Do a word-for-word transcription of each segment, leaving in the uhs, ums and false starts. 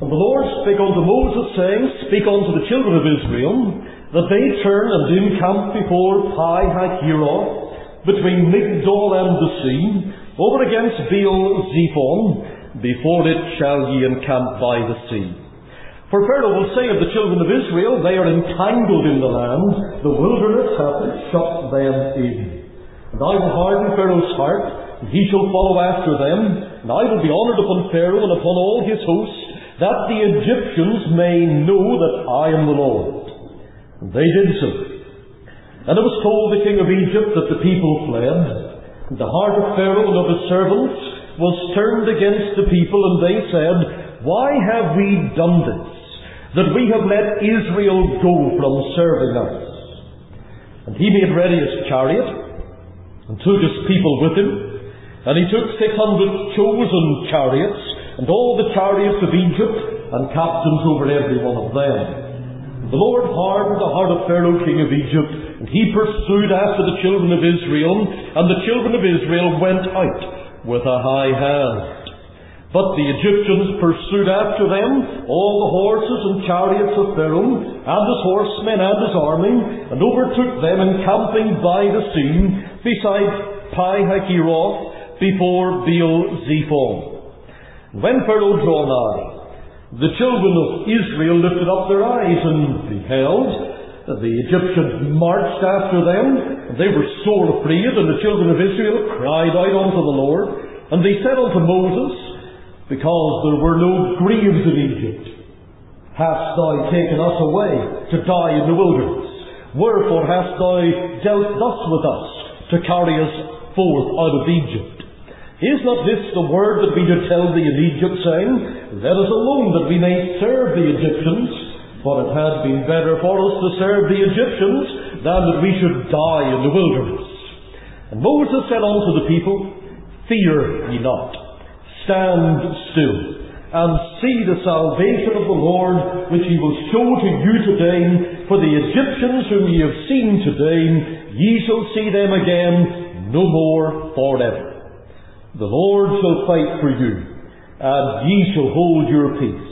And the Lord spake unto Moses, saying, Speak unto the children of Israel, that they turn and encamp before Pi-hahiroth, between Migdol and the sea, over against Baal-zephon, before it shall ye encamp by the sea. For Pharaoh will say of the children of Israel, They are entangled in the land, the wilderness hath shut them in. And I will harden Pharaoh's heart, and he shall follow after them, and I will be honoured upon Pharaoh and upon all his host, that the Egyptians may know that I am the Lord. And they did so. And it was told the king of Egypt that the people fled. And the heart of Pharaoh and of his servants was turned against the people, and they said, Why have we done this, that we have let Israel go from serving us? And he made ready his chariot, and took his people with him, and he took six hundred chosen chariots, and all the chariots of Egypt, and captains over every one of them. The Lord hardened the heart of Pharaoh king of Egypt, and he pursued after the children of Israel, and the children of Israel went out with a high hand. But the Egyptians pursued after them all the horses and chariots of Pharaoh, and his horsemen and his army, and overtook them encamping by the sea, beside Pi-hahiroth, before Baal-zephon. When Pharaoh drew nigh, the children of Israel lifted up their eyes and beheld. The Egyptians marched after them, and they were sore afraid, and the children of Israel cried out unto the Lord. And they said unto Moses, Because there were no graves in Egypt, hast thou taken us away to die in the wilderness? Wherefore hast thou dealt thus with us, to carry us forth out of Egypt? Is not this the word that we did tell thee in Egypt, saying, Let us alone that we may serve the Egyptians? For it had been better for us to serve the Egyptians than that we should die in the wilderness. And Moses said unto the people, Fear ye not, stand still, and see the salvation of the Lord, which he will show to you today. For the Egyptians whom ye have seen today, ye shall see them again no more forever. The Lord shall fight for you, and ye shall hold your peace.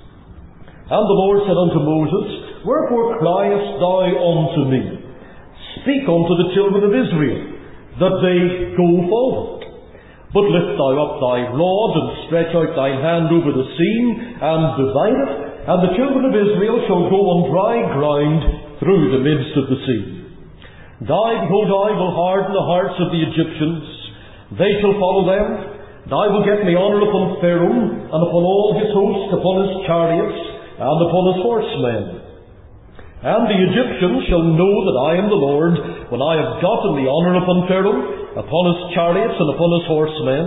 And the Lord said unto Moses, Wherefore criest thou unto me? Speak unto the children of Israel, that they go forward. But lift thou up thy rod, and stretch out thine hand over the sea, and divide it, and the children of Israel shall go on dry ground through the midst of the sea. And I, behold, I will harden the hearts of the Egyptians. They shall follow them, and I will get me honour upon Pharaoh, and upon all his host, upon his chariots, and upon his horsemen. And the Egyptians shall know that I am the Lord, when I have gotten the honour upon Pharaoh, upon his chariots, and upon his horsemen.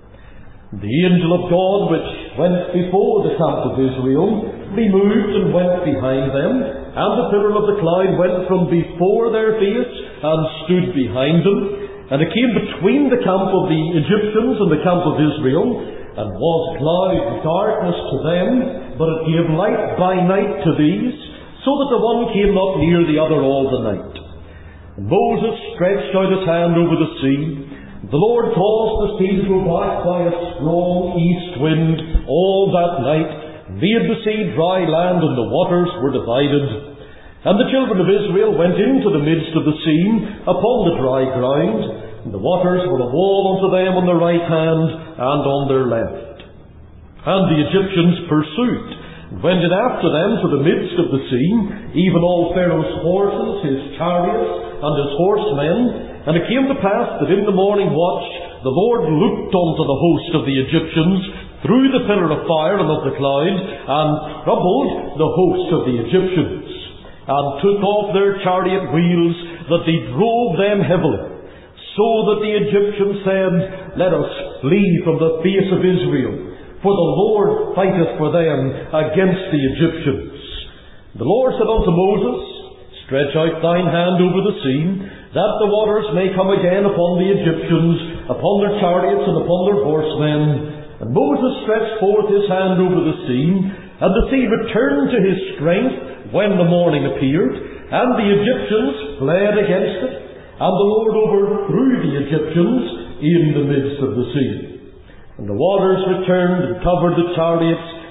The angel of God, which went before the camp of Israel, removed and went behind them, and the pillar of the cloud went from before their face, and stood behind them. And it came between the camp of the Egyptians and the camp of Israel, and was cloud and darkness to them, but it gave light by night to these, so that the one came not near the other all the night. And Moses stretched out his hand over the sea. The Lord caused the sea to go back by a strong east wind all that night, and made the sea dry land, and the waters were divided. And the children of Israel went into the midst of the sea upon the dry ground, and the waters were a wall unto them on their right hand and on their left. And the Egyptians pursued, and went in after them to the midst of the sea, even all Pharaoh's horses, his chariots, and his horsemen. And it came to pass that in the morning watch the Lord looked unto the host of the Egyptians through the pillar of fire and of the cloud, and troubled the host of the Egyptians, and took off their chariot wheels, that they drove them heavily, so that the Egyptians said, Let us flee from the face of Israel, for the Lord fighteth for them against the Egyptians. The Lord said unto Moses, Stretch out thine hand over the sea, that the waters may come again upon the Egyptians, upon their chariots and upon their horsemen. And Moses stretched forth his hand over the sea, and the sea returned to his strength when the morning appeared, and the Egyptians fled against it, and the Lord overthrew the Egyptians in the midst of the sea. And the waters returned and covered the chariots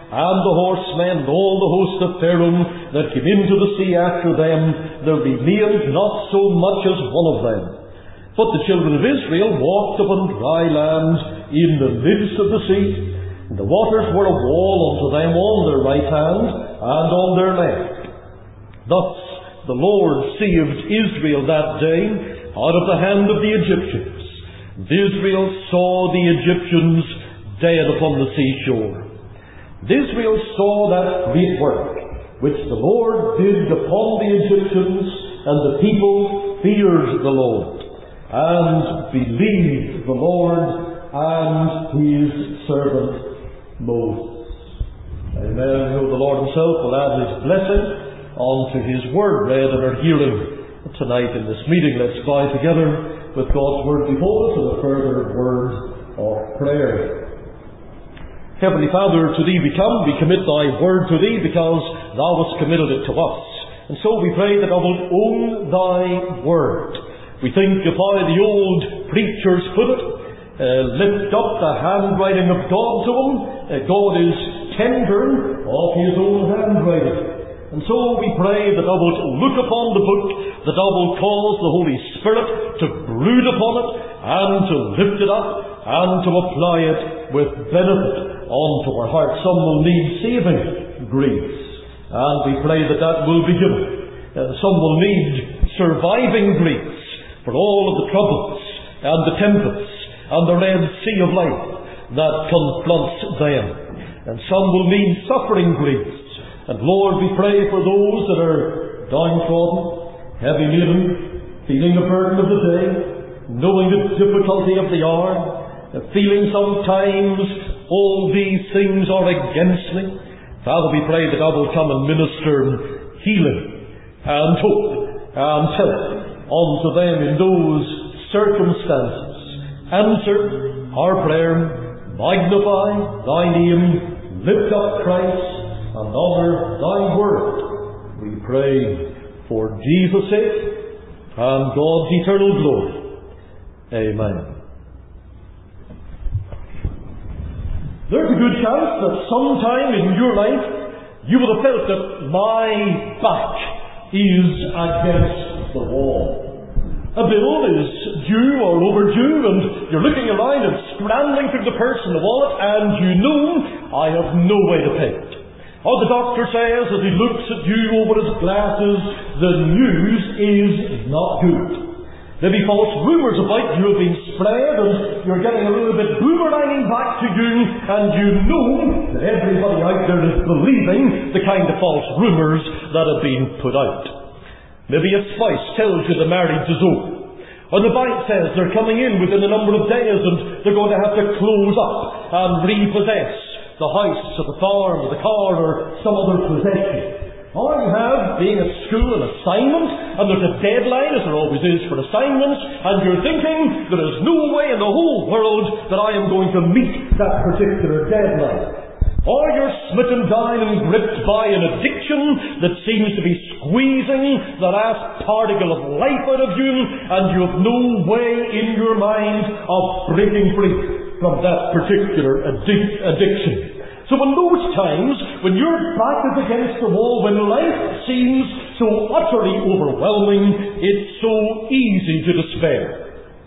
and the horsemen, and all the host of Pharaoh that came into the sea after them, there remained not so much as one of them. But the children of Israel walked upon dry land in the midst of the sea, and the waters were a wall unto them on their right hand and on their left. Thus the Lord saved Israel that day out of the hand of the Egyptians. And Israel saw the Egyptians dead upon the seashore. And Israel saw that great work which the Lord did upon the Egyptians, and the people feared the Lord, and believed the Lord and his servant Moses. Amen. I know the Lord himself will add his blessing unto his word read in our hearing tonight in this meeting. Let's bow together with God's word before us in a further word of prayer. Heavenly Father, to Thee we come, we commit Thy word to Thee because Thou hast committed it to us. And so we pray that Thou wilt own Thy word. We think of how the old preachers put it, uh, lift up the handwriting of God to Him. Uh, God is tender of His own handwriting. And so we pray that Thou wilt look upon the book, that Thou wilt cause the Holy Spirit to brood upon it, and to lift it up, and to apply it with benefit unto our hearts. Some will need saving grace, and we pray that that will be given. Uh, some will need surviving grace for all of the troubles, and the tempests, and the Red Sea of life that confronts them. And some will need suffering grace. And Lord, we pray for those that are downtrodden, heavy laden, feeling the burden of the day, knowing the difficulty of the hour, feeling sometimes all these things are against me. Father, we pray that Thou wilt come and minister healing and hope and help unto them in those circumstances. Answer our prayer, magnify Thy name, lift up Christ, and honour Thy word. We pray for Jesus' sake and God's eternal glory. Amen. There's a good chance that sometime in your life you will have felt that my back is against the wall. A bill is due or overdue, and you're looking around and scrambling through the purse and the wallet, and you know I have no way to pay it. Or the doctor says, as he looks at you over his glasses, the news is not good. Maybe false rumours about you have been spread, and you're getting a little bit boomeranging back to you, and you know that everybody out there is believing the kind of false rumours that have been put out. Maybe a spouse tells you the marriage is over, or the bank says they're coming in within a number of days and they're going to have to close up and repossess the house or the farm or the car or some other possession. All you have being at school an assignment, and there's a deadline, as there always is for assignments, and you're thinking there is no way in the whole world that I am going to meet that particular deadline. Or you're smitten down and gripped by an addiction that seems to be squeezing the last particle of life out of you, and you have no way in your mind of breaking free from that particular addic- addiction. So in those times, when your back is against the wall, when life seems so utterly overwhelming, it's so easy to despair.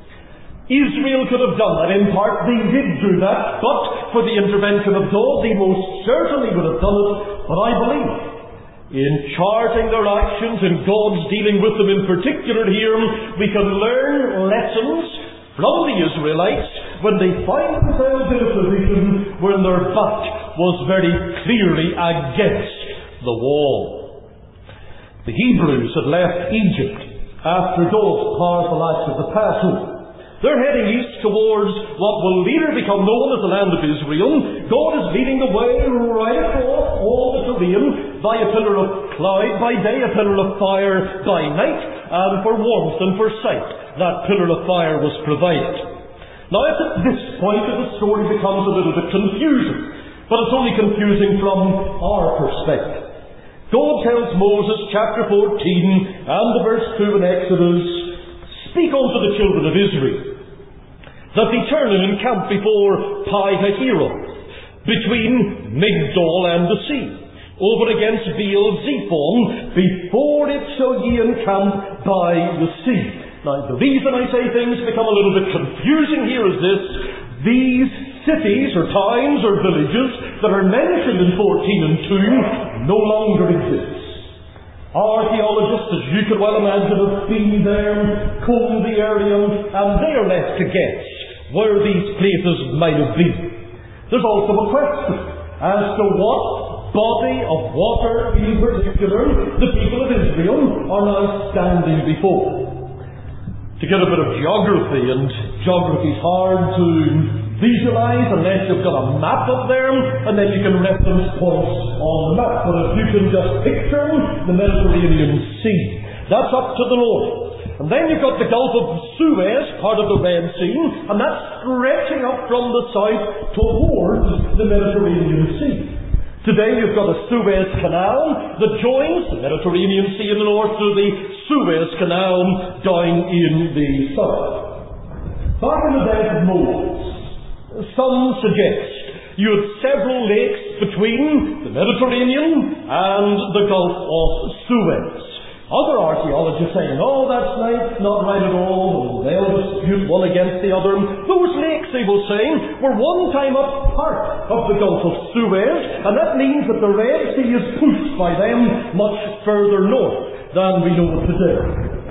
Israel could have done that. In part, they did do that, but for the intervention of God, they most certainly would have done it. But I believe, in charting their actions and God's dealing with them in particular here, we can learn lessons from the Israelites when they find themselves in a position when their back was very clearly against the wall. The Hebrews had left Egypt after God's powerful acts of the Passover. They're heading east towards what will later become known as the land of Israel. God is leading the way right across all the terrain by a pillar of cloud by day, a pillar of fire by night, and for warmth and for sight, that pillar of fire was provided. Now, it's at this point that the story becomes a little bit confusing, but it's only confusing from our perspective. God tells Moses, chapter fourteen, and the verse two in Exodus, "Speak unto the children of Israel, that they turn and encamp before Pi-hahiroth, between Migdol and the sea, over against Baal Zephon, before it shall ye encamp by the sea. Now, the reason I say things become a little bit confusing here is this: these cities or towns or villages that are mentioned in fourteen and two no longer exist. Archaeologists, as you could well imagine, have been there, combed the area, and they are left to guess where these places might have been. There's also a question as to what body of water in particular the people of Israel are now standing before. To get a bit of geography, and geography's hard to visualize unless you've got a map up there, and then you can reference points on the map. But if you can just picture the Mediterranean Sea, that's up to the north. And then you've got the Gulf of Suez, part of the Red Sea, and that's stretching up from the south towards the Mediterranean Sea. Today you've got a Suez Canal that joins the Mediterranean Sea in the north to the Suez Canal down in the south. Back in the days of Moses, some suggest you had several lakes between the Mediterranean and the Gulf of Suez. Other archaeologists saying, oh, that's nice, not right at all, and they'll dispute one against the other. Those lakes, they will say, were one time a part of the Gulf of Suez, and that means that the Red Sea is pushed by them much further north than we know it today.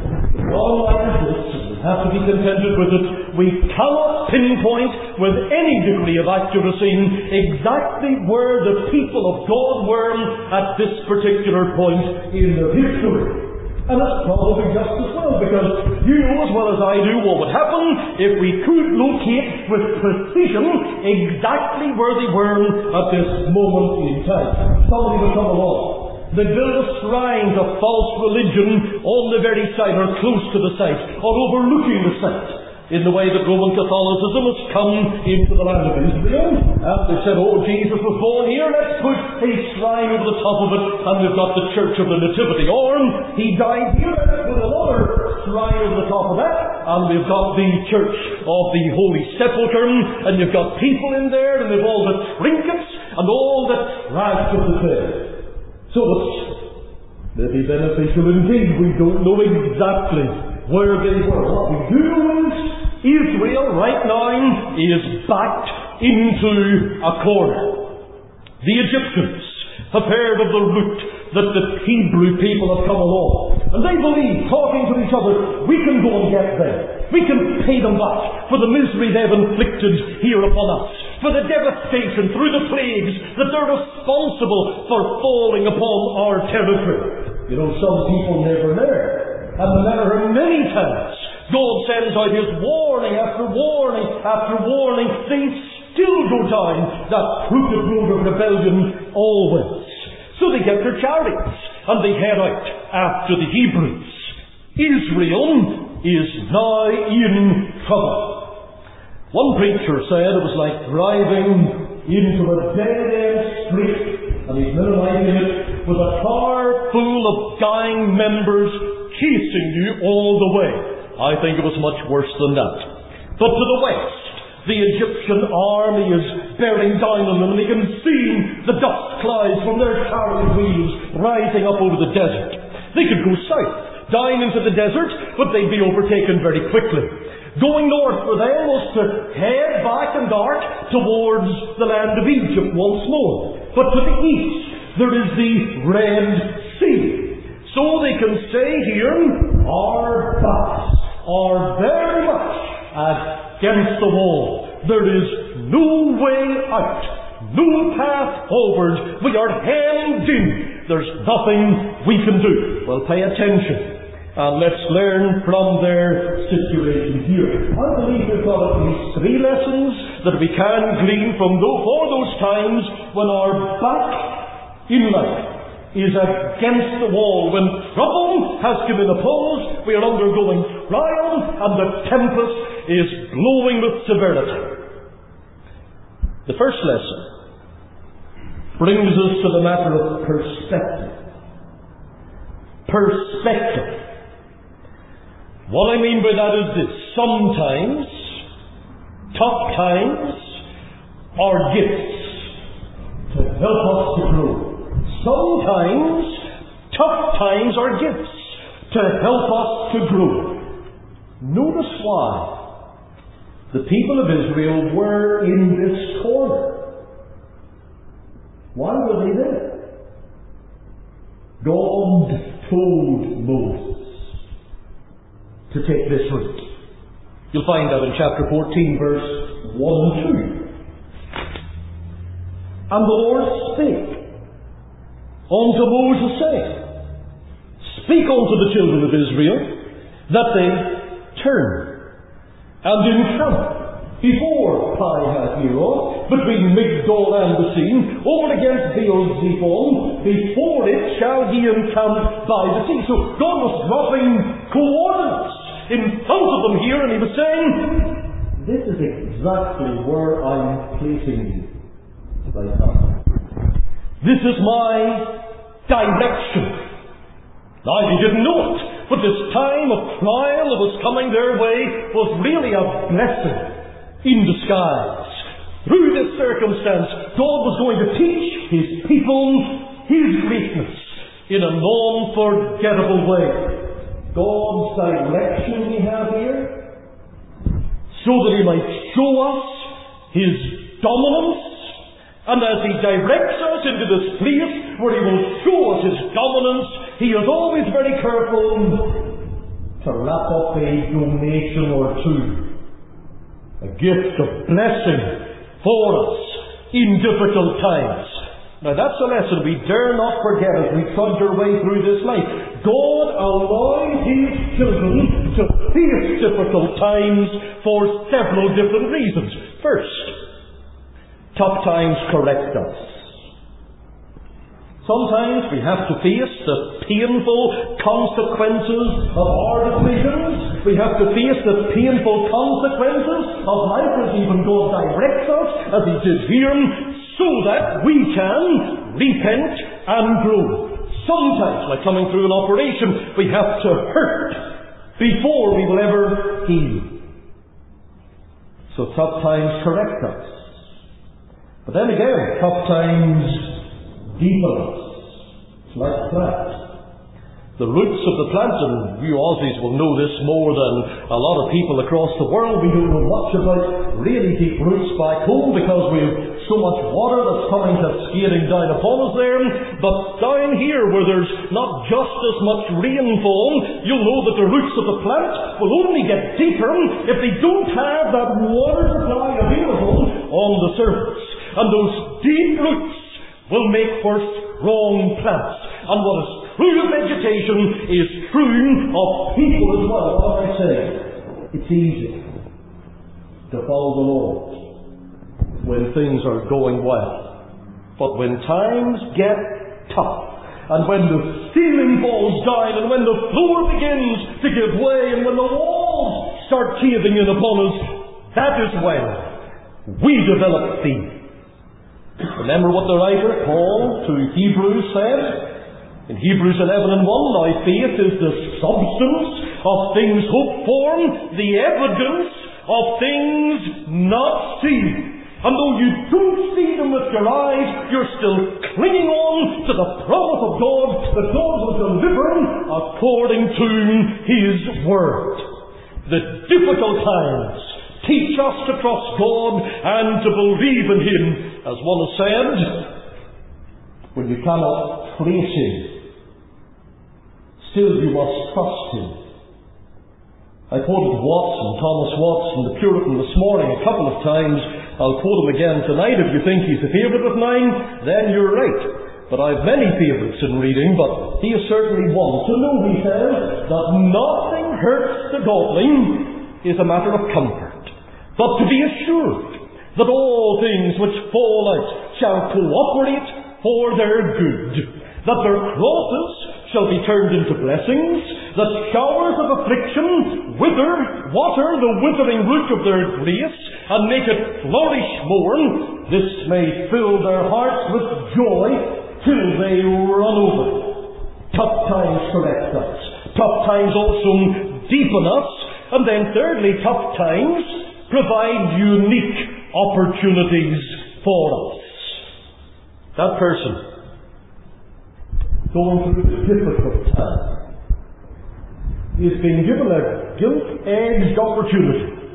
All like this, we have to be contented with it. We cannot pinpoint with any degree of accuracy exactly where the people of God were at this particular point in their history. And that's probably just as well, because you know as well as I do what would happen if we could locate with precision exactly where they were at this moment in time. Somebody would come along. They build a shrine to false religion on the very site, or close to the site, or overlooking the site, in the way that Roman Catholicism has come into the land of Israel. And they said, oh, Jesus was born here, let's put a shrine over the top of it, and we've got the Church of the Nativity. Or, he died here, let's put another shrine over the top of that, and we've got the Church of the Holy Sepulchre, and you've got people in there, and they've all the trinkets, and all the rags of the faith. So it's maybe beneficial indeed. We don't know exactly where they were. What we do is, Israel right now is backed into a corner. The Egyptians have heard of the route that the Hebrew people have come along, and they believe, talking to each other, we can go and get them. We can pay them back for the misery they've inflicted here upon us, for the devastation through the plagues that they're responsible for falling upon our territory. You know, some people never learn, and no matter how many times God sends out His warning after warning after warning, they still go down that crooked road of rebellion always. So they get their chariots and they head out after the Hebrews. Israel is now in trouble. One preacher said it was like driving into a dead-end street, and he's minimizing it, with a car full of gang members chasing you all the way. I think it was much worse than that. But to the west, the Egyptian army is bearing down on them, and they can see the dust clouds from their chariot wheels rising up over the desert. They could go south, down into the desert, but they'd be overtaken very quickly. Going north for them was to head back and dart towards the land of Egypt once more. But to the east, there is the Red Sea. So they can say here, our backs are very much against the wall. There is no way out, no path forward. We are hemmed in. There's nothing we can do. Well, pay attention, and let's learn from their situation here. I believe we've got at least three lessons that we can glean from those, for those times when our back in life is against the wall, when trouble has given a pause, we are undergoing trial, and the tempest is blowing with severity. The first lesson brings us to the matter of perspective. Perspective. What I mean by that is this: sometimes tough times are gifts help us to grow. Sometimes tough times are gifts to help us to grow. Notice why the people of Israel were in this corner. Why were they there? God told Moses to take this route. You'll find that in chapter fourteen, verse one and two. And the Lord spake unto Moses, saying, Speak unto the children of Israel, that they turn and encamp before Pi-hahiroth, between Migdol and Bethshean, over against Baal-zephon, before it shall he encamp by the sea. So God was dropping coordinates in front of them here, and he was saying, this is exactly where I'm placing you. Right now. This is my direction. Now, you didn't know it, but this time of trial that was coming their way was really a blessing in disguise. Through this circumstance, God was going to teach His people His greatness in a non-forgettable way. God's direction we have here, so that He might show us His dominance. And as He directs us into this place where He will show us His dominance, He is always very careful to wrap up a donation or two, a gift of blessing for us in difficult times. Now that's a lesson we dare not forget as we trudge our way through this life. God allows His children to face difficult times for several different reasons. First, tough times correct us. Sometimes we have to face the painful consequences of our decisions. We have to face the painful consequences of life as even God directs us, as He did here, so that we can repent and grow. Sometimes, like coming through an operation, we have to hurt before we will ever heal. So tough times correct us. But then again, tough times deepen us. It's like that. The roots of the plant, and you Aussies will know this more than a lot of people across the world. We don't know much about really deep roots back home because we have so much water that's coming cascading down upon us there. But down here, where there's not just as much rainfall, you'll know that the roots of the plant will only get deeper if they don't have that water supply available on the surface. And those deep roots will make for strong plants. And what is true of vegetation is true of people as well. What am I saying? It's easy to follow the Lord when things are going well. But when times get tough, and when the ceiling falls down, and when the floor begins to give way, and when the walls start caving in upon us, that is when we develop faith. Remember what the writer, Paul, to Hebrews said? In Hebrews eleven and one, now faith is the substance of things hoped for, the evidence of things not seen. And though you don't see them with your eyes, you're still clinging on to the promise of God that God will deliver according to His Word. The difficult times teach us to trust God and to believe in Him. As one has said, when you cannot trace Him, still you must trust Him. I quoted Watson, Thomas Watson, the Puritan, this morning a couple of times. I'll quote him again tonight. If you think he's a favourite of mine, then you're right. But I've many favourites in reading, but he is certainly one. To know, he says, that nothing hurts the godly is a matter of comfort, but to be assured that all things which fall out shall cooperate for their good, that their crosses shall be turned into blessings, that showers of affliction wither, water the withering root of their grace, and make it flourish more. This may fill their hearts with joy till they run over. Tough times correct us. Tough times also deepen us. And then thirdly, tough times provide unique opportunities for us. That person going through a difficult time is being given a gilt-edged opportunity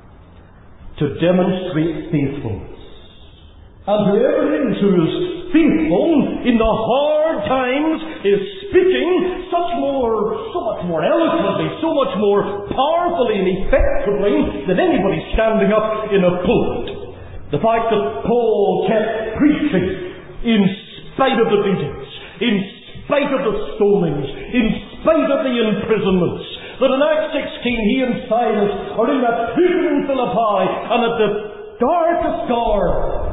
to demonstrate faithfulness. And whoever it is who is faithful in the hard times is speaking such more, so much more eloquently, so much more powerfully and effectively than anybody standing up in a pulpit. The fact that Paul kept preaching in spite of the beatings, in spite of the stonings, in spite of the imprisonments, that in Acts sixteen he and Silas are in that prison in Philippi, and at the darkest hour,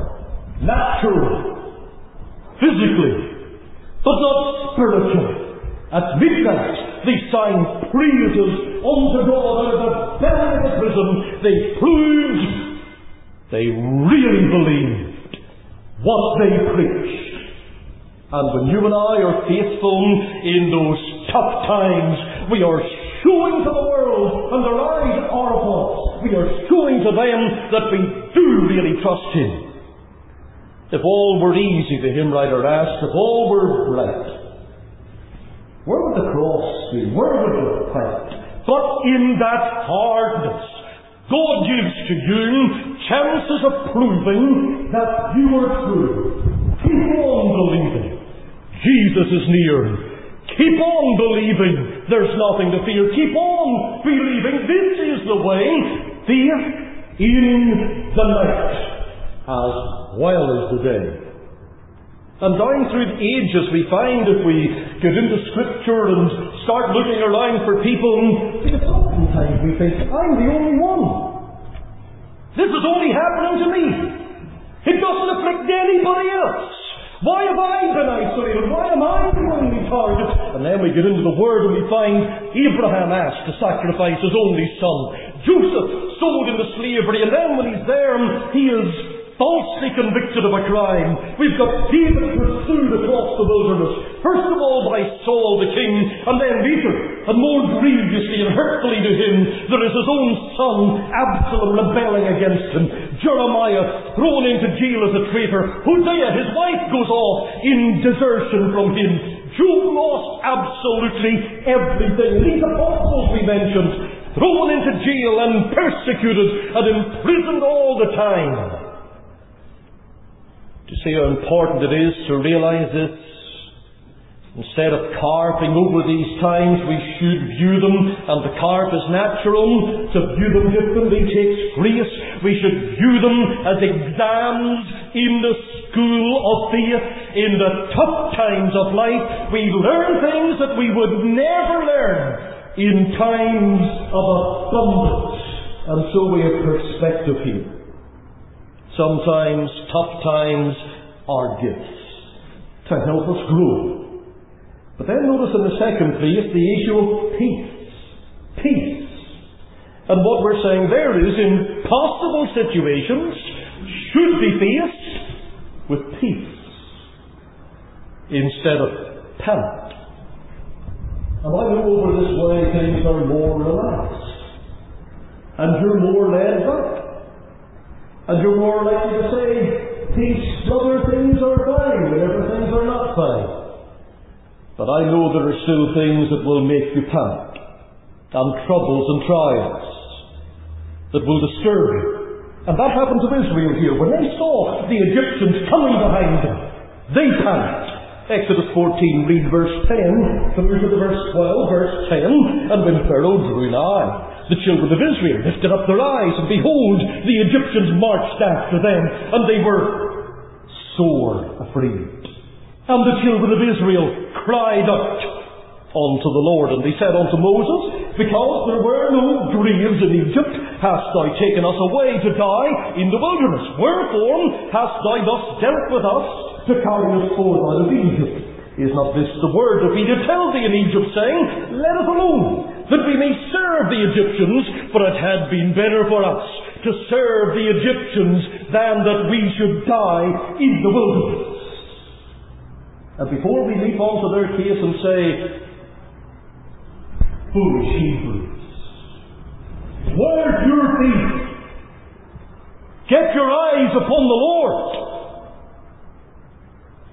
naturally, physically, but not spiritually, at midnight they sang praises unto God out of the belly of the prison. They proved they really believed what they preached. And when you and I are faithful in those tough times, we are showing to the world, and their eyes are upon us, we are showing to them that we do really trust Him. If all were easy, the hymn writer asked, if all were bright, where would the cross be? Where would the fight? But in that hardness, God gives to you chances of proving that you are true. Keep on believing. Jesus is near. Keep on believing. There's nothing to fear. Keep on believing. This is the way. Faith in the night as well as the day. And down through the ages we find, if we get into Scripture and start looking around for people, because sometimes we think, I'm the only one. This is only happening to me. It doesn't afflict anybody else. Why have I been isolated? Why am I the only target? And then we get into the Word and we find Abraham asked to sacrifice his only son. Joseph sold into slavery, and then when he's there, he is falsely convicted of a crime. We've got David pursued across the wilderness, first of all by Saul the king, and then later, and more grievously and hurtfully to him, there is his own son Absalom rebelling against him. Jeremiah thrown into jail as a traitor. Hosea, his wife, goes off in desertion from him. Job lost absolutely everything. These apostles we mentioned, thrown into jail and persecuted and imprisoned all the time. To see how important it is to realize this. Instead of carping over these times, we should view them, and the carp is natural. To view them differently takes grace. We should view them as exams in the school of faith. In the tough times of life, we learn things that we would never learn in times of abundance. And so we have perspective here. Sometimes tough times are gifts to help us grow. But then notice in the second place the issue of peace. Peace. And what we're saying there is, impossible situations should be faced with peace instead of panic. And I know over this way things are more relaxed, and you're more laid back. And you're more likely to say, peace, other things are fine, whenever things are not fine. But I know there are still things that will make you panic, and troubles and trials that will disturb you. And that happened to Israel here. When they saw the Egyptians coming behind them, they panicked. Exodus fourteen, read verse ten, through to the verse twelve, verse ten, and when Pharaoh drew nigh, the children of Israel lifted up their eyes, and behold, the Egyptians marched after them, and they were sore afraid. And the children of Israel cried out unto the Lord, and they said unto Moses, because there were no graves in Egypt, hast thou taken us away to die in the wilderness? Wherefore hast thou thus dealt with us to carry us forth out of Egypt? Is not this the word that we did tell thee in Egypt, saying, let us alone, that we may serve the Egyptians? For it had been better for us to serve the Egyptians than that we should die in the wilderness. And before we leap on to their case and say, foolish Hebrews, where's your faith? Get your eyes upon the Lord.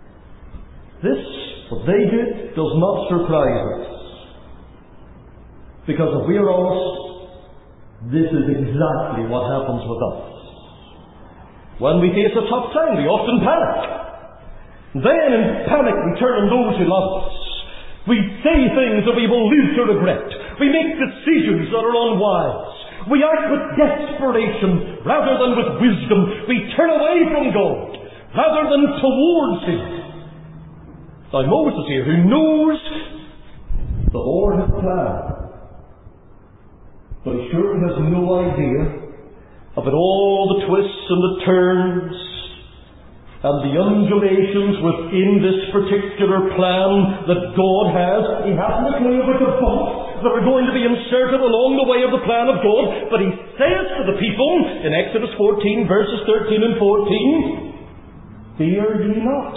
This, what they did, does not surprise us. Because if we're honest, this is exactly what happens with us. When we face a tough time, we often panic. Then in panic we turn on those who love us. We say things that we will live to regret. We make decisions that are unwise. We act with desperation rather than with wisdom. We turn away from God rather than towards Him. Now Moses here, who knows the Lord has planned, but he sure has no idea about all the twists and the turns and the undulations within this particular plan that God has. He hasn't a clue about the bumps that are going to be inserted along the way of the plan of God, but he says to the people in Exodus fourteen, verses thirteen and fourteen, fear ye not.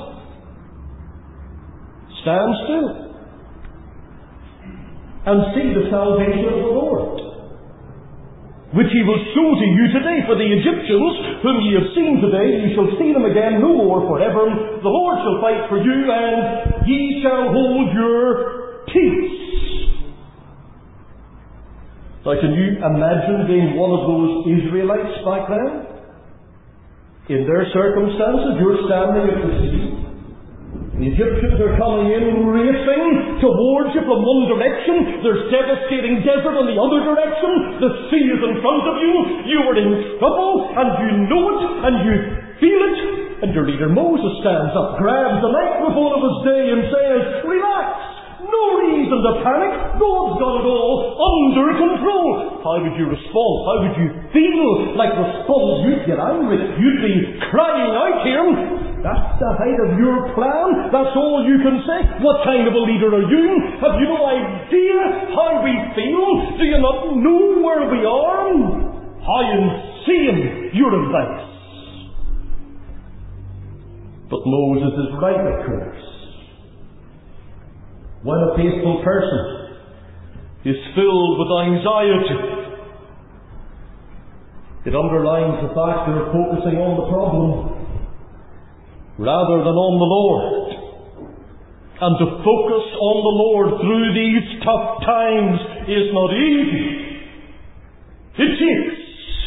Stand still and see the salvation of the Lord, which he will show to you today. For the Egyptians, whom ye have seen today, ye shall see them again no more forever. The Lord shall fight for you, and ye shall hold your peace. Now, can you imagine being one of those Israelites back then? In their circumstances, you're standing at the sea. The Egyptians are coming in, racing towards you from one direction. There's devastating desert in the other direction. The sea is in front of you. You are in trouble, and you know it, and you feel it. And your leader Moses stands up, grabs the microphone of his day, and says, relax! No reason to panic. God's got it all under control. How would you respond? How would you feel like responding? You'd get angry. You'd be crying out here. That's the height of your plan? That's all you can say? What kind of a leader are you? Have you no idea how we feel? Do you not know where we are? How insane your advice. But Moses is right, of course. When a faithful person is filled with anxiety, it underlines the fact they're focusing on the problem rather than on the Lord. And to focus on the Lord through these tough times is not easy. It takes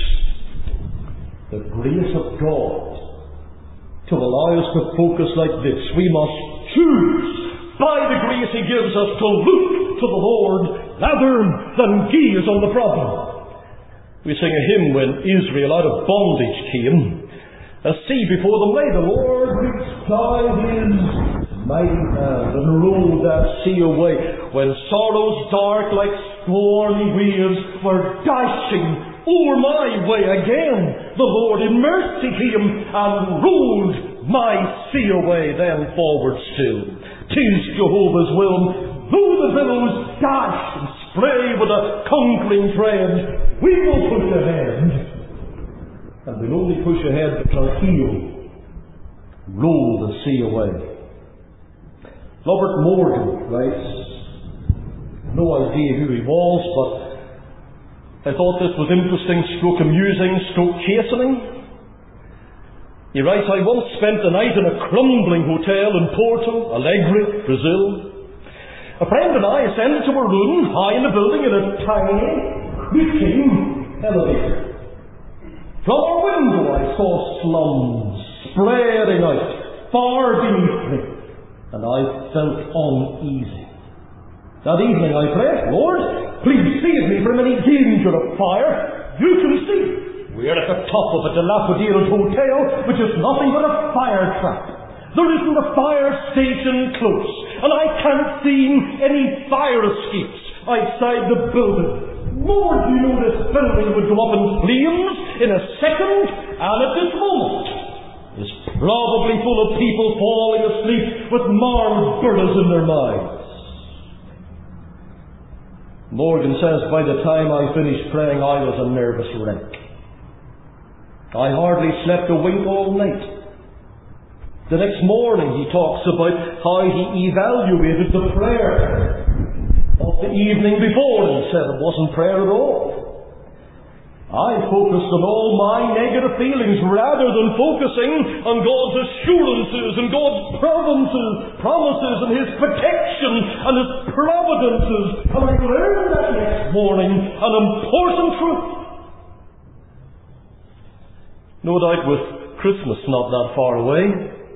the grace of God to allow us to focus like this. We must choose, by the grace He gives us, to look to the Lord rather than gaze on the problem. We sing a hymn when Israel out of bondage came. A sea before them lay, the Lord reached down His mighty hand and rolled that sea away. When sorrows dark like stormy waves were dashing over my way again, the Lord in mercy came and rolled my sea away. Then forward still, 'tis Jehovah's will. Though the billows dash and spray with a conquering tread, we will push ahead. And we'll only push ahead because He'll roll the sea away. Robert Morgan writes, no idea who he was, but I thought this was interesting, stroke amusing, stroke chastening. He writes, I once spent the night in a crumbling hotel in Porto Alegre, Brazil. A friend and I ascended to a room high in the building in a tiny, creaking elevator. From our window I saw slums spreading out far beneath me, and I felt uneasy. That evening I prayed, Lord, please save me from any danger of fire. You can see we're at the top of a dilapidated hotel, which is nothing but a fire trap. There isn't a fire station close, and I can't see any fire escapes outside the building. Lord, you know this building would go up in flames in a second, and at this moment is probably full of people falling asleep with martyrs in their minds. Morgan says, by the time I finished praying, I was a nervous wreck. I hardly slept a wink all night. The next morning he talks about how he evaluated the prayer of the evening before, and said it wasn't prayer at all. I focused on all my negative feelings rather than focusing on God's assurances and God's promises, promises and His protection and His providences. And I learned that next morning an important truth. No doubt with Christmas not that far away,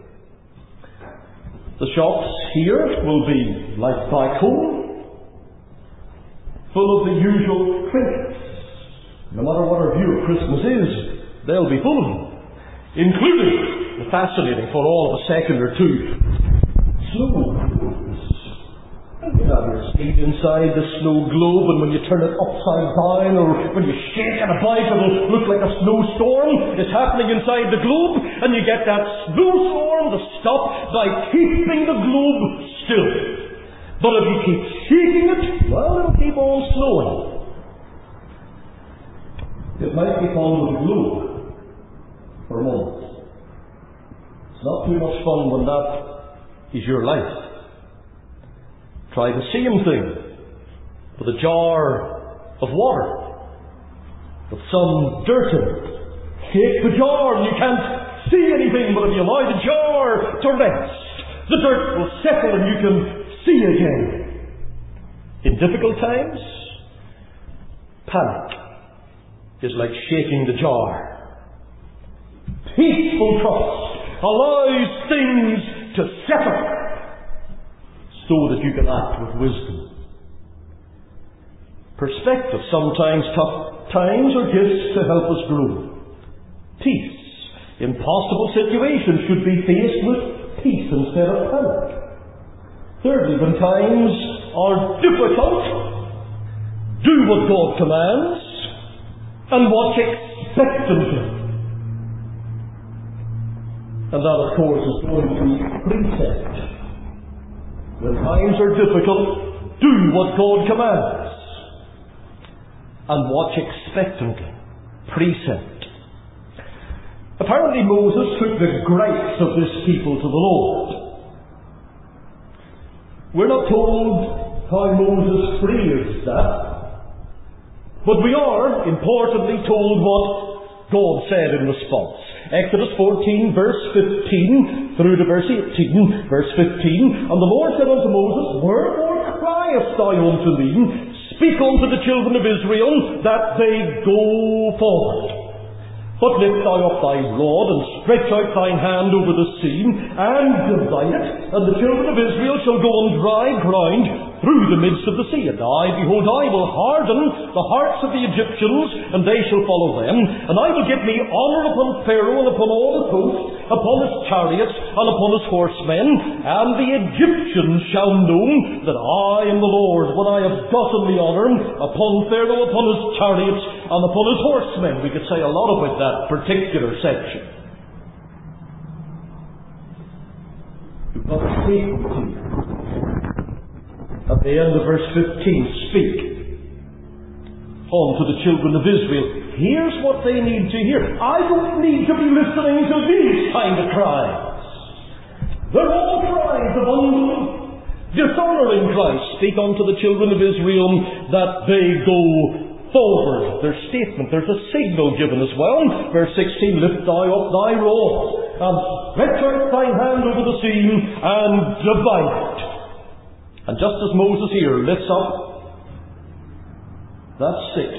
the shops here will be like back home, full of the usual trinkets. No matter what our view of Christmas is, they'll be full of them, including the fascinating for all of a second or two snow globes. You have your seat inside the snow globe, and when you turn it upside down, or when you shake it about, it'll look like a snowstorm. It's happening inside the globe, and you get that snowstorm to stop by keeping the globe still. But if you keep shaking it, well, it'll keep on snowing. It might be fun with a globe for a moment. It's not too much fun when that is your life. Try the same thing with a jar of water with some dirt in it. Take the jar and you can't see anything, but if you allow the jar to rest, the dirt will settle and you can see again. In difficult times, panic is like shaking the jar. Peaceful trust allows things to settle so that you can act with wisdom. Perspective. Sometimes tough times are gifts to help us grow. Peace. Impossible situations should be faced with peace instead of panic. Thirdly, when times are difficult, do what God commands and watch expectantly. And that, of course, is going to be precept. When times are difficult, do what God commands and watch expectantly. Precept. Apparently Moses took the gripes of this people to the Lord. We're not told how Moses phrased that, but we are, importantly, told what God said in response. Exodus fourteen, verse fifteen, through to verse eighteen, verse fifteen. And the Lord said unto Moses, Wherefore criest thou unto me? Speak unto the children of Israel, that they go forward. But lift thou up thy rod, and stretch out thine hand over the sea, and divide it, and the children of Israel shall go on dry ground through the midst of the sea. And I, behold, I will harden the hearts of the Egyptians, and they shall follow them. And I will give me honour upon Pharaoh, and upon all his host, upon his chariots, and upon his horsemen. And the Egyptians shall know that I am the Lord, when I have gotten the honour upon Pharaoh, upon his chariots, and upon his horsemen. We could say a lot about that particular section. You've got a statement here. At the end of verse fifteen, speak unto the children of Israel. Here's what they need to hear. I don't need to be listening to these kind of cries. They're all cries of unbelief, dishonouring cries. Speak unto the children of Israel that they go forward. Their statement. There's a signal given as well. Verse sixteen, lift thou up thy rod, and stretch out thine hand over the sea, and divide it. And just as Moses here lifts up that stick,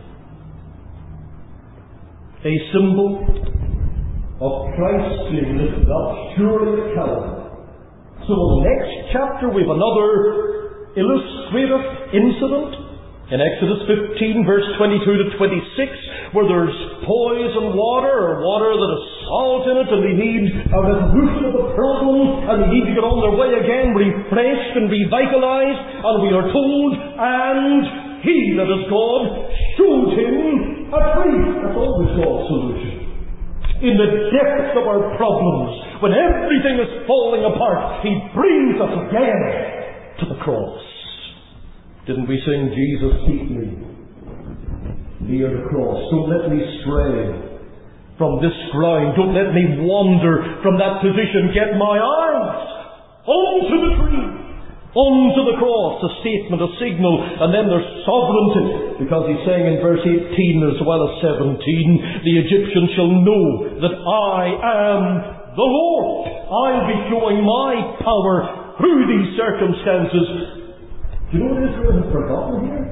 a symbol of Christ being lifted up, surely at Calvary. So in the next chapter we have another illustrative incident in Exodus fifteen, verse twenty-two to twenty-six, where there's poison water, or water that has salt in it, and they need a resolution of the problem, and they need to get on their way again, refreshed and revitalized. And we are told, and he, that is God, showed him a tree. That's always God's solution. In the depths of our problems, when everything is falling apart, he brings us again to the cross. Didn't we sing, Jesus, keep me near the cross? Don't let me stray from this ground. Don't let me wander from that position. Get my eyes onto the tree, onto the cross, a statement, a signal, and then their sovereignty, because he's saying in verse eighteen as well as seventeen, the Egyptians shall know that I am the Lord. I'll be showing my power through these circumstances. Do you know what Israel had forgotten here?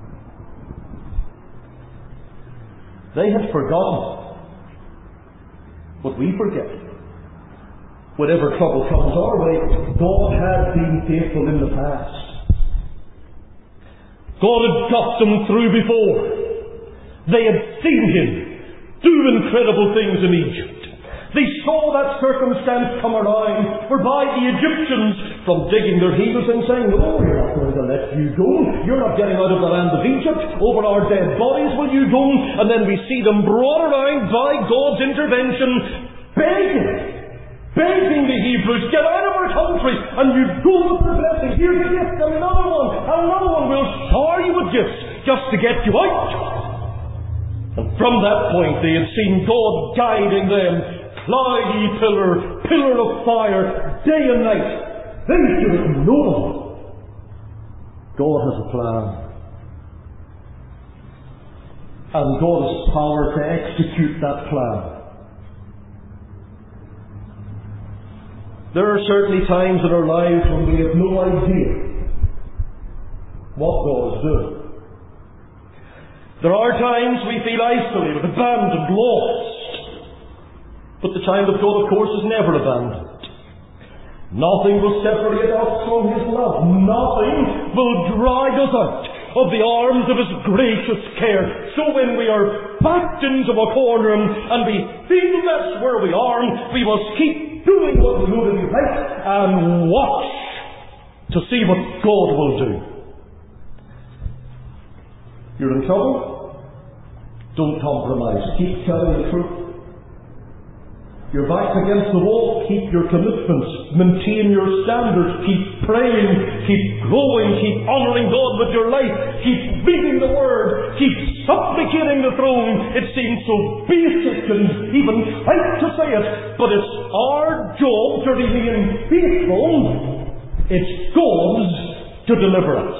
They had forgotten what we forget. Whenever trouble comes our way, God has been faithful in the past. God had got them through before. They had seen Him do incredible things in Egypt. They saw that circumstance come around whereby the Egyptians, from digging their heels and saying, "Oh, we're not going to let you go. You're not getting out of the land of Egypt. Over our dead bodies will you go?" And then we see them brought around by God's intervention, begging, begging the Hebrews, "Get out of our country and you go with the blessing. Here's a gift, another one, another one. We'll shower you with gifts just to get you out." And from that point they had seen God guiding them, cloudy pillar, pillar of fire, day and night. They should have known God has a plan. And God has power to execute that plan. There are certainly times in our lives when we have no idea what God is doing. There are times we feel isolated, abandoned, lost. But the child of God, of course, is never abandoned. Nothing will separate us from His love. Nothing will drag us out of the arms of His gracious care. So when we are backed into a corner and we feel that's where we are, we must keep doing what we know to be right and watch to see what God will do. You're in trouble? Don't compromise. Keep telling the truth. Your back's against the wall, keep your commitments, maintain your standards, keep praying, keep growing, keep honouring God with your life, keep reading the Word, keep supplicating the throne. It seems so basic and even trite to say it, but it's our job to remain faithful. It's God's to deliver us.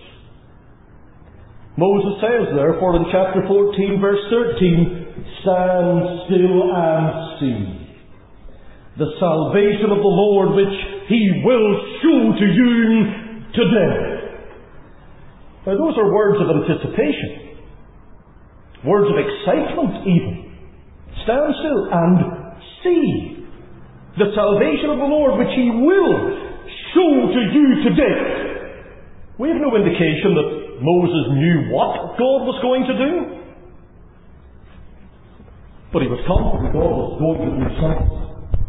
Moses says therefore in chapter fourteen verse thirteen, "Stand still and see the salvation of the Lord, which He will show to you today." Now those are words of anticipation, words of excitement even. Stand still and see the salvation of the Lord, which He will show to you today. We have no indication that Moses knew what God was going to do, but he was confident God was going to do something.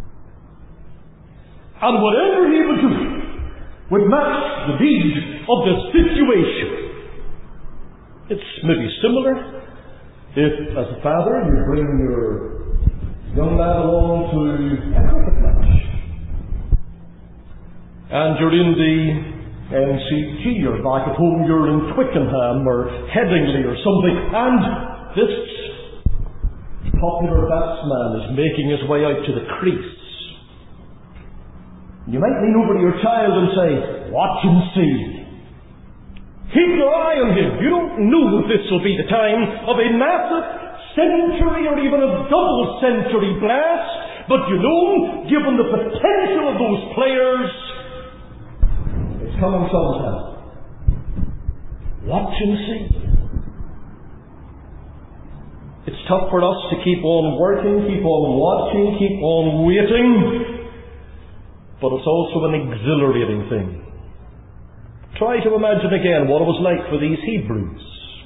And whatever he would do would match the need of the situation. It's maybe similar if, as a father, you bring your young lad along to a cricket match, and you're in the M C G, or back at home you're in Twickenham or Headingley or something, and this popular batsman is making his way out to the crease. You might lean over to your child and say, "Watch and see. Keep your eye on him. You don't know if this will be the time of a massive century or even a double century blast, but you know, given the potential of those players, it's coming sometime. Watch and see." It's tough for us to keep on working, keep on watching, keep on waiting. But it's also an exhilarating thing. Try to imagine again what it was like for these Hebrews.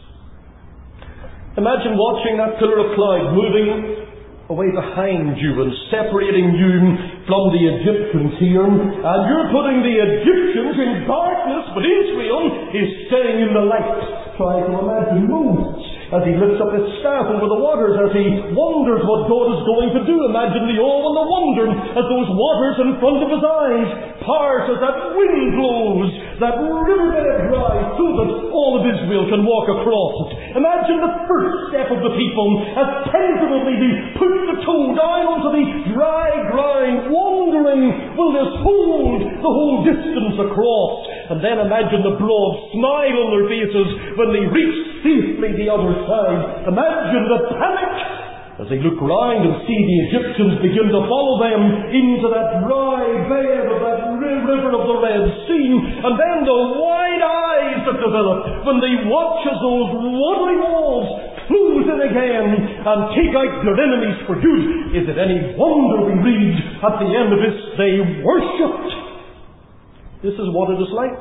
Imagine watching that pillar of cloud moving away behind you and separating you from the Egyptians here, and you're putting the Egyptians in darkness, but Israel is staying in the light. Try to imagine Moses as he lifts up his staff over the waters, as he wonders what God is going to do. Imagine the awe and the wonder as those waters in front of his eyes part, as that wind blows, that riverbed dries, so that all of Israel can walk across it. Imagine the first step of the people as tentatively they put the toe down onto the dry ground, wondering, will this hold the whole distance across? And then imagine the broad smile on their faces when they reach safely the other side. Imagine the panic as they look round and see the Egyptians begin to follow them into that dry bed of that river of the Red Sea. And then the wide eyes that develop when they watch as those watery walls close in again and take out their enemies for good. Is it any wonder we read at the end of this, they worshipped? This is what it is like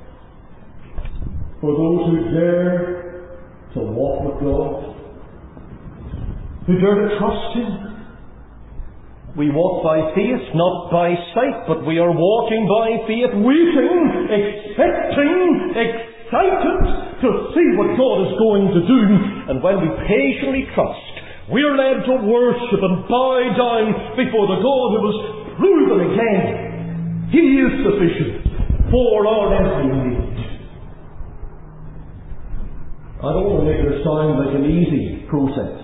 for those who dare to walk with God, who dare to trust Him. We walk by faith, not by sight, but we are walking by faith, waiting, expecting, excited to see what God is going to do. And when we patiently trust, we are led to worship and bow down before the God who has proven again He is sufficient for our every need. I don't want to make it sound like an easy process.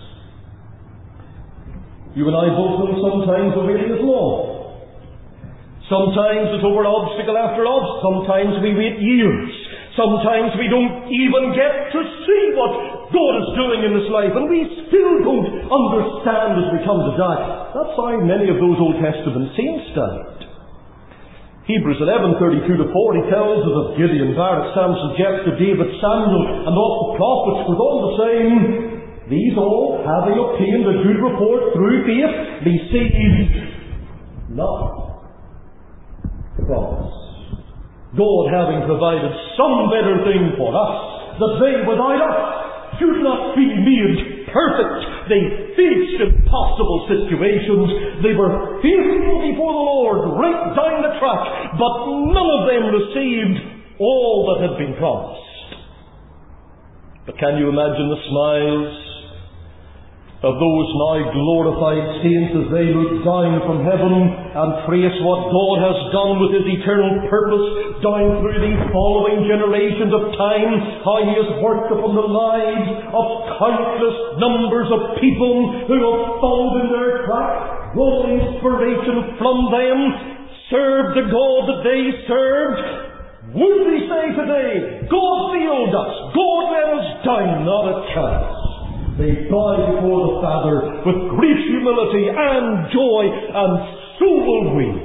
You and I both know sometimes the waiting is long. Sometimes it's over obstacle after obstacle. Sometimes we wait years. Sometimes we don't even get to see what God is doing in this life, and we still don't understand as we come to die. That's how many of those Old Testament saints died. Hebrews eleven, thirty-two to forty tells us of Gideon, Barak, Samson, Jephthah, David, Samuel, and all the prophets goes on to say, these all, having obtained a good report through faith, received not the promise. God having provided some better thing for us, that they without us should not be made perfect. They faced impossible situations. They were faithful before the Lord right down the track, but none of them received all that had been promised. But can you imagine the smiles of those now glorified saints as they look down from heaven and trace what God has done with His eternal purpose down through these following generations of time, how He has worked upon the lives of countless numbers of people who have followed in their track, drawn inspiration from them, served the God that they served. Would we say today, God failed us, God let us down? Not a chance. They bow before the Father with great humility and joy, and so will we.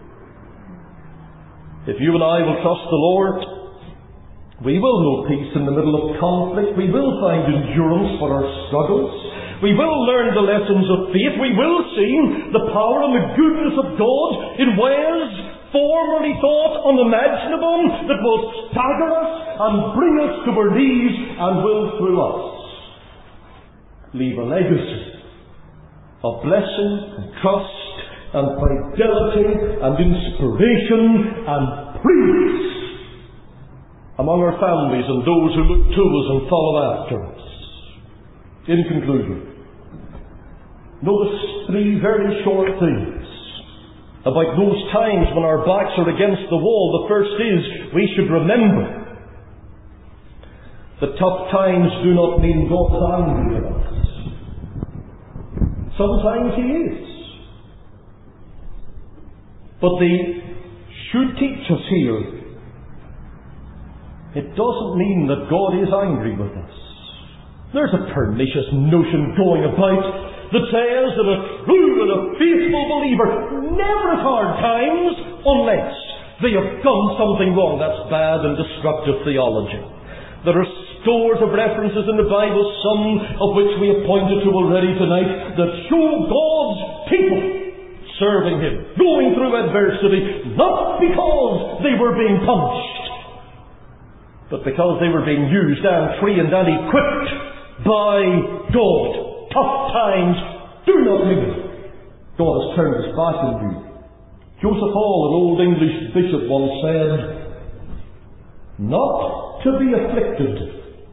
If you and I will trust the Lord, we will know peace in the middle of conflict. We will find endurance for our struggles. We will learn the lessons of faith. We will see the power and the goodness of God in ways formerly thought unimaginable, that will stagger us and bring us to our knees, and will through us leave a legacy of blessing and trust and fidelity and inspiration and praise among our families and those who look to us and follow after us. In conclusion, notice three very short things about those times when our backs are against the wall. The first is, we should remember that tough times do not mean God's angry with us. Sometimes He is. But they should teach us here, it doesn't mean that God is angry with us. There's a pernicious notion going about that says that a true and a faithful believer never at hard times unless they have done something wrong. That's bad and destructive theology. There are scores of references in the Bible, some of which we have pointed to already tonight, that show God's people serving Him, going through adversity, not because they were being punished, but because they were being used and trained and equipped by God. Tough times do not mean God has turned His back on you. Joseph Hall, an old English bishop, once said, not to be afflicted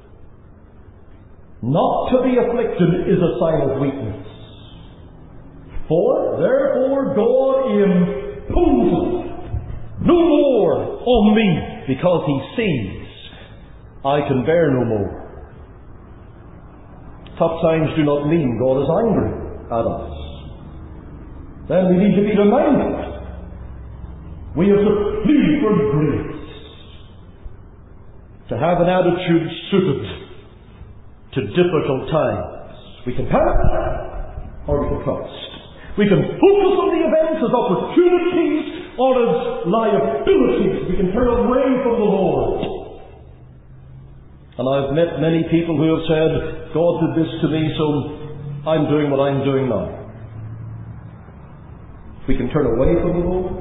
Not to be afflicted is a sign of weakness. For, therefore, God imposes no more on me, because He sees I can bear no more. Tough times do not mean God is angry at us. Then we need to be reminded we have to plead for grace. to have an attitude suited to difficult times. We can panic or we can trust. We can focus on the events as opportunities or as liabilities. We can turn away from the Lord. And I've met many people who have said, God did this to me, so I'm doing what I'm doing now. We can turn away from the Lord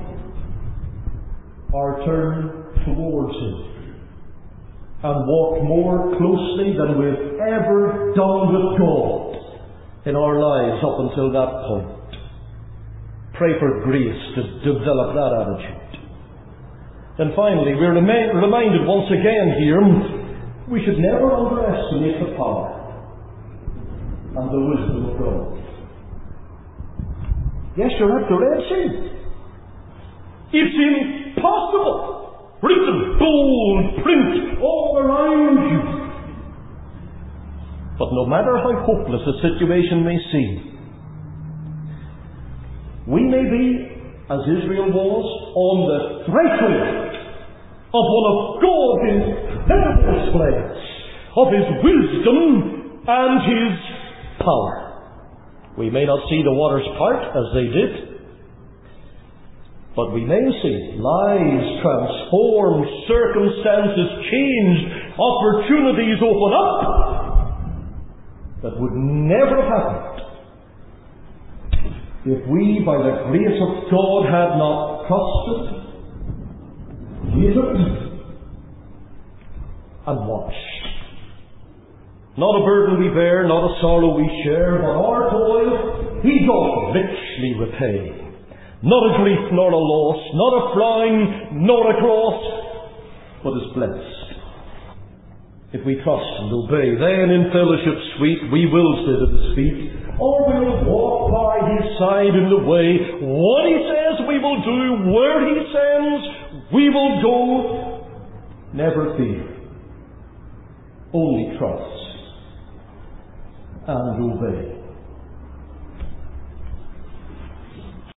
or turn towards Him and walk more closely than we've ever done with God in our lives up until that point. Pray for grace to develop that attitude. And finally, we're remi- reminded once again here, we should never underestimate the power and the wisdom of God. Yes, you're at the Red Sea. It's impossible. Written bold print all around you. But no matter how hopeless a situation may seem, we may be, as Israel was, on the threshold of one of God's incredible displays of His wisdom and His power. We may not see the waters part as they did, but we may see lives transformed, circumstances changed, opportunities open up that would never have happened if we, by the grace of God, had not trusted, waited, and watched. Not a burden we bear, not a sorrow we share, but our toil He doth richly repay. Not a grief nor a loss, not a frown nor a cross, but is blessed. If we trust and obey, then in fellowship sweet we will sit at His feet, or we'll walk by His side in the way. What He says we will do, where He sends we will go. Never fear. Only trust and obey.